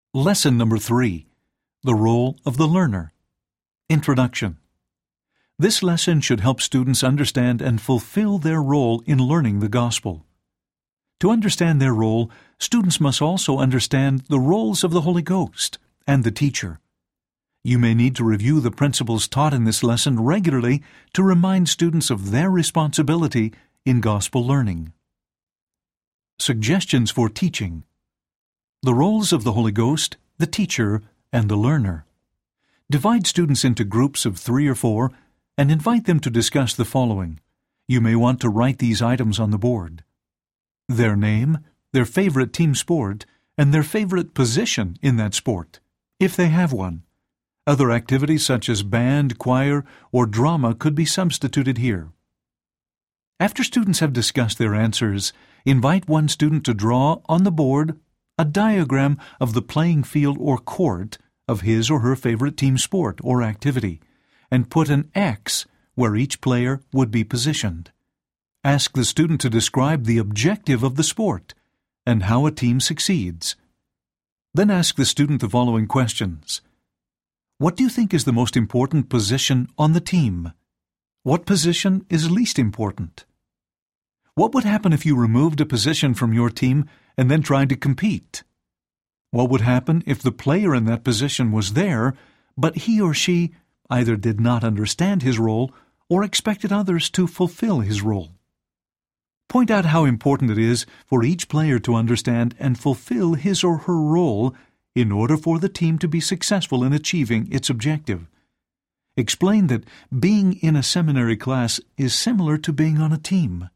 Lesson number 3. The Role of the Learner. Introduction. This lesson should help students understand and fulfill their role in learning the Gospel. To understand their role, students must also understand the roles of the Holy Ghost and the teacher. You may need to review the principles taught in this lesson regularly to remind students of their responsibility in Gospel learning. Suggestions for teaching. The roles of the Holy Ghost, the teacher, and the learner. Divide students into groups of 3 or 4 and invite them to discuss the following. You may want to write these items on the board: their name, their favorite team sport, and their favorite position in that sport, if they have one. Other activities such as band, choir, or drama could be substituted here. After students have discussed their answers, invite one student to draw on the board a diagram of the playing field or court of his or her favorite team sport or activity, and put an X where each player would be positioned. Ask the student to describe the objective of the sport and how a team succeeds. Then ask the student the following questions. What do you think is the most important position on the team? What position is least important? What would happen if you removed a position from your team and then tried to compete? What would happen if the player in that position was there, but he or she either did not understand his role or expected others to fulfill his role? Point out how important it is for each player to understand and fulfill his or her role in order for the team to be successful in achieving its objective. Explain that being in a seminary class is similar to being on a team.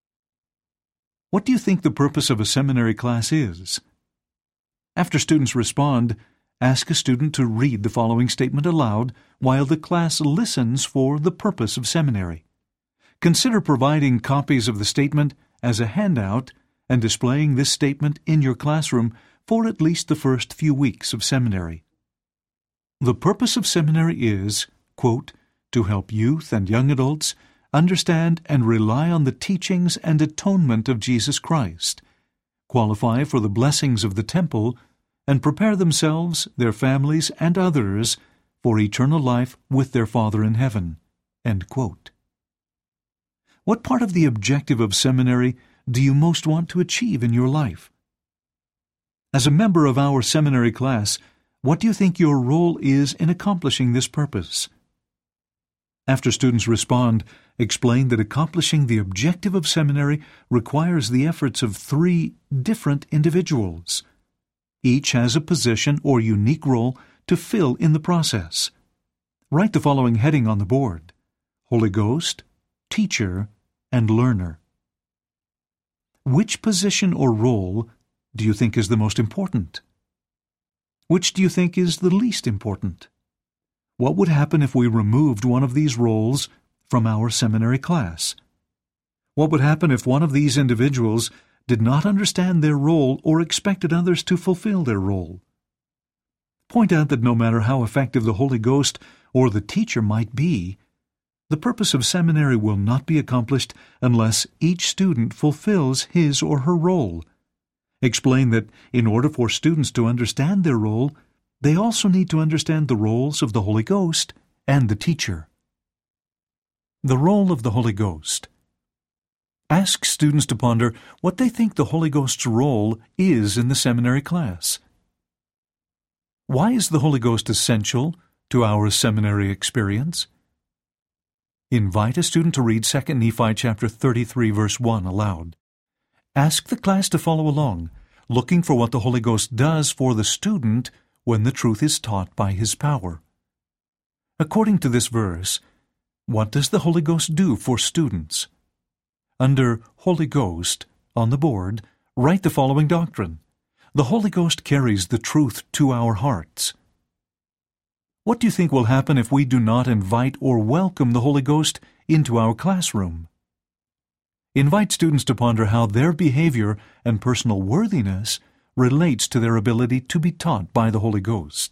What do you think the purpose of a seminary class is? After students respond, ask a student to read the following statement aloud while the class listens for the purpose of seminary. Consider providing copies of the statement as a handout and displaying this statement in your classroom for at least the first few weeks of seminary. The purpose of seminary is, quote, to help youth and young adults understand and rely on the teachings and atonement of Jesus Christ, qualify for the blessings of the temple, and prepare themselves, their families, and others for eternal life with their Father in heaven. End quote. What part of the objective of seminary do you most want to achieve in your life? As a member of our seminary class, what do you think your role is in accomplishing this purpose? After students respond, explain that accomplishing the objective of seminary requires the efforts of 3 different individuals. Each has a position or unique role to fill in the process. Write the following heading on the board: Holy Ghost, Teacher, and Learner. Which position or role do you think is the most important? Which do you think is the least important? What would happen if we removed one of these roles from our seminary class? What would happen if one of these individuals did not understand their role or expected others to fulfill their role? Point out that no matter how effective the Holy Ghost or the teacher might be, the purpose of seminary will not be accomplished unless each student fulfills his or her role. Explain that in order for students to understand their role, they also need to understand the roles of the Holy Ghost and the teacher. The role of the Holy Ghost. Ask students to ponder what they think the Holy Ghost's role is in the seminary class. Why is the Holy Ghost essential to our seminary experience? Invite a student to read 2 Nephi chapter 33, verse 1 aloud. Ask the class to follow along, looking for what the Holy Ghost does for the student when the truth is taught by His power. According to this verse, what does the Holy Ghost do for students? Under Holy Ghost, on the board, write the following doctrine: the Holy Ghost carries the truth to our hearts. What do you think will happen if we do not invite or welcome the Holy Ghost into our classroom? Invite students to ponder how their behavior and personal worthiness relates to their ability to be taught by the Holy Ghost.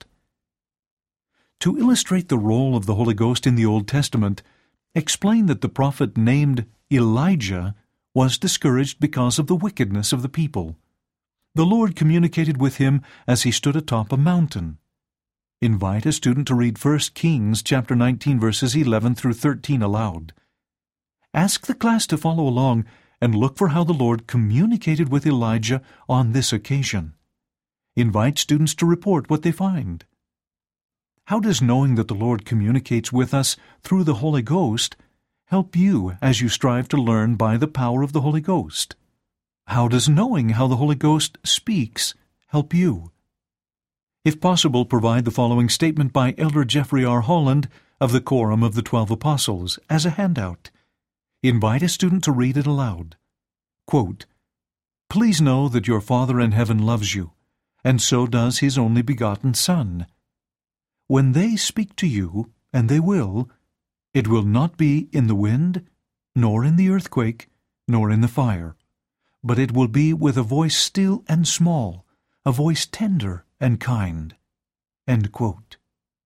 To illustrate the role of the Holy Ghost in the Old Testament, explain that the prophet named Elijah was discouraged because of the wickedness of the people. The Lord communicated with him as he stood atop a mountain. Invite a student to read 1 Kings chapter 19 verses 11 through 13 aloud. Ask the class to follow along and look for how the Lord communicated with Elijah on this occasion. Invite students to report what they find. How does knowing that the Lord communicates with us through the Holy Ghost help you as you strive to learn by the power of the Holy Ghost? How does knowing how the Holy Ghost speaks help you? If possible, provide the following statement by Elder Jeffrey R. Holland of the Quorum of the 12 Apostles as a handout. Invite a student to read it aloud. Quote, "Please know that your Father in heaven loves you, and so does His only begotten Son. When they speak to you, and they will, it will not be in the wind, nor in the earthquake, nor in the fire, but it will be with a voice still and small, a voice tender and kind." End quote.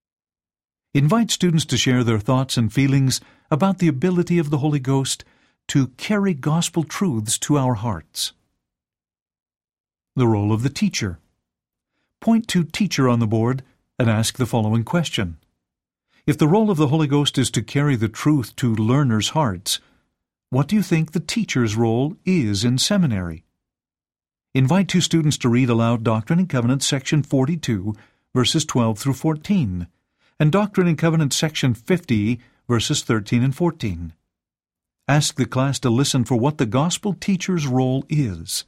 Invite students to share their thoughts and feelings about the ability of the Holy Ghost to carry gospel truths to our hearts. The role of the teacher. Point to teacher on the board and ask the following question. If the role of the Holy Ghost is to carry the truth to learners' hearts, what do you think the teacher's role is in seminary? Invite two students to read aloud Doctrine and Covenants section 42, verses 12 through 14, and Doctrine and Covenants section 50, verses 13 and 14. Ask the class to listen for what the gospel teacher's role is.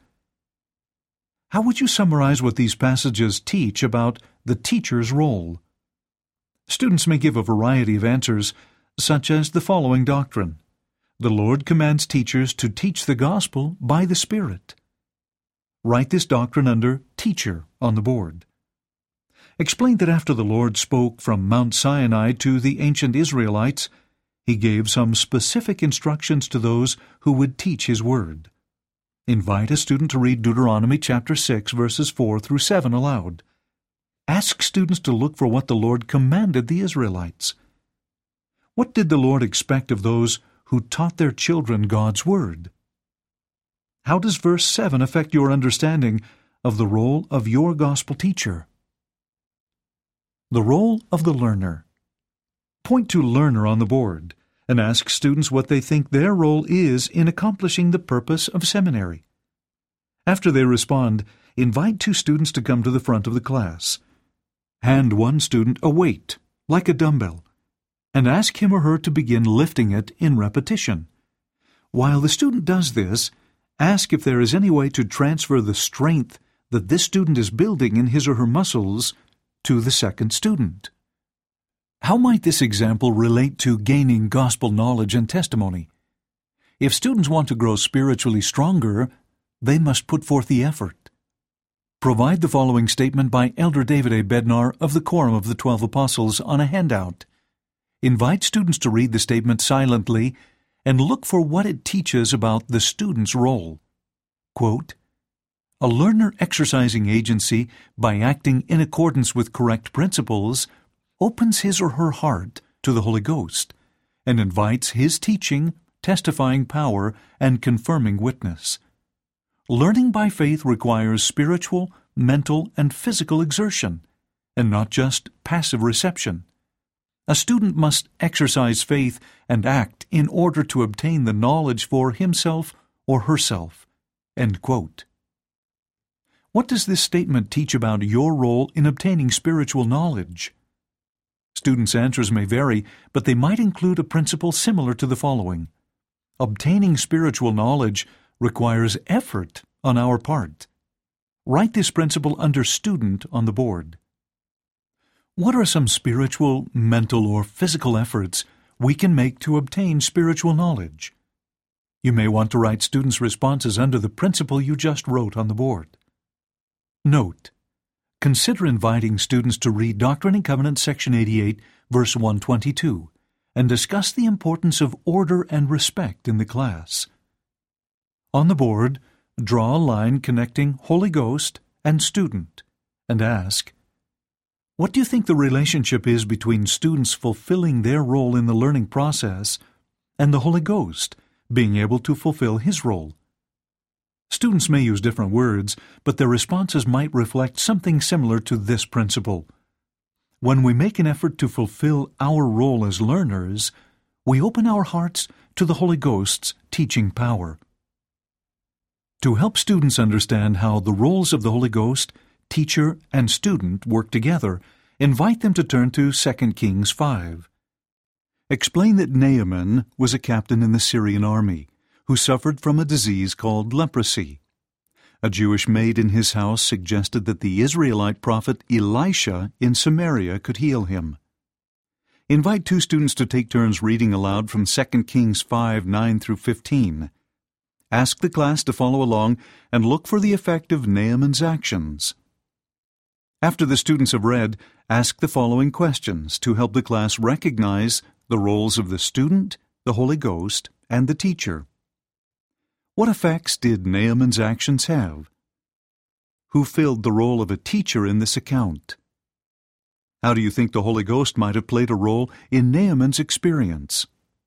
How would you summarize what these passages teach about the teacher's role? Students may give a variety of answers, such as the following doctrine. The Lord commands teachers to teach the gospel by the Spirit. Write this doctrine under Teacher on the board. Explain that after the Lord spoke from Mount Sinai to the ancient Israelites, He gave some specific instructions to those who would teach His Word. Invite a student to read Deuteronomy chapter 6, verses 4 through 7 aloud. Ask students to look for what the Lord commanded the Israelites. What did the Lord expect of those who taught their children God's Word? How does verse 7 affect your understanding of the role of your gospel teacher? The role of the learner. Point to learner on the board and ask students what they think their role is in accomplishing the purpose of seminary. After they respond, invite two students to come to the front of the class. Hand one student a weight, like a dumbbell, and ask him or her to begin lifting it in repetition. While the student does this, ask if there is any way to transfer the strength that this student is building in his or her muscles to the second student. How might this example relate to gaining gospel knowledge and testimony? If students want to grow spiritually stronger, they must put forth the effort. Provide the following statement by Elder David A. Bednar of the Quorum of the 12 Apostles on a handout. Invite students to read the statement silently and look for what it teaches about the student's role. Quote, "A learner exercising agency by acting in accordance with correct principles opens his or her heart to the Holy Ghost and invites His teaching, testifying power, and confirming witness. Learning by faith requires spiritual, mental, and physical exertion, and not just passive reception. A student must exercise faith and act in order to obtain the knowledge for himself or herself." End quote. What does this statement teach about your role in obtaining spiritual knowledge? Students' answers may vary, but they might include a principle similar to the following. Obtaining spiritual knowledge requires effort on our part. Write this principle under student on the board. What are some spiritual, mental, or physical efforts we can make to obtain spiritual knowledge? You may want to write students' responses under the principle you just wrote on the board. Note: consider inviting students to read Doctrine and Covenants section 88, verse 122, and discuss the importance of order and respect in the class. On the board, draw a line connecting Holy Ghost and student, and ask, what do you think the relationship is between students fulfilling their role in the learning process and the Holy Ghost being able to fulfill His role? Students may use different words, but their responses might reflect something similar to this principle. When we make an effort to fulfill our role as learners, we open our hearts to the Holy Ghost's teaching power. To help students understand how the roles of the Holy Ghost, teacher, and student work together, invite them to turn to 2 Kings 5. Explain that Naaman was a captain in the Syrian army who suffered from a disease called leprosy. A Jewish maid in his house suggested that the Israelite prophet Elisha in Samaria could heal him. Invite 2 students to take turns reading aloud from 2 Kings 5, 9 through 15. Ask the class to follow along and look for the effect of Naaman's actions. After the students have read, ask the following questions to help the class recognize the roles of the student, the Holy Ghost, and the teacher. What effects did Naaman's actions have? Who filled the role of a teacher in this account? How do you think the Holy Ghost might have played a role in Naaman's experience?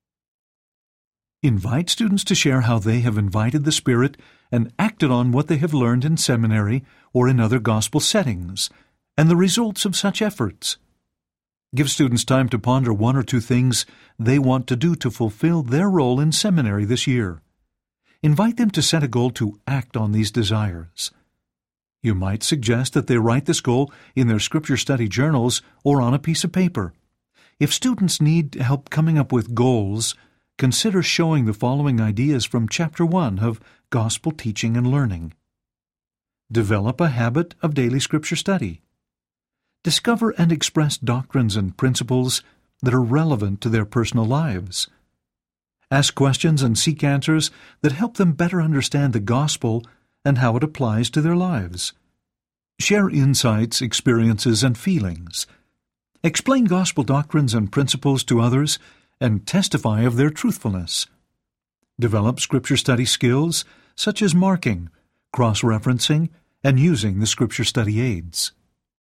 Invite students to share how they have invited the Spirit and acted on what they have learned in seminary or in other gospel settings, and the results of such efforts. Give students time to ponder 1 or 2 things they want to do to fulfill their role in seminary this year. Invite them to set a goal to act on these desires. You might suggest that they write this goal in their scripture study journals or on a piece of paper. If students need help coming up with goals, consider showing the following ideas from Chapter 1 of Gospel Teaching and Learning. Develop a habit of daily scripture study. Discover and express doctrines and principles that are relevant to their personal lives. Ask questions and seek answers that help them better understand the gospel and how it applies to their lives. Share insights, experiences, and feelings. Explain gospel doctrines and principles to others and testify of their truthfulness. Develop scripture study skills such as marking, cross-referencing, and using the scripture study aids.